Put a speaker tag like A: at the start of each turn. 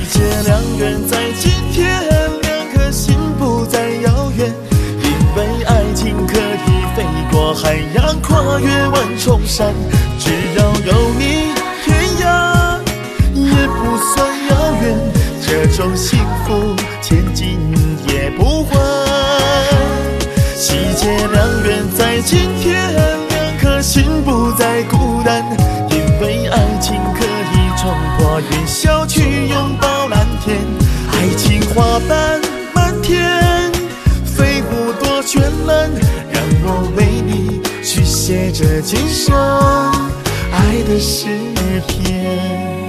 A: 结良缘在今天，两颗心不再遥远，因为爱情可以飞过海洋，跨越万重山，只要有你，天涯也不算遥远，这种幸福千金也不换。喜结良缘在今天，两颗心不再孤单，因为爱情可以冲破云霄去拥抱蓝天，爱情花瓣满天，飞舞多绚烂，让我为你去写这今生爱的诗篇。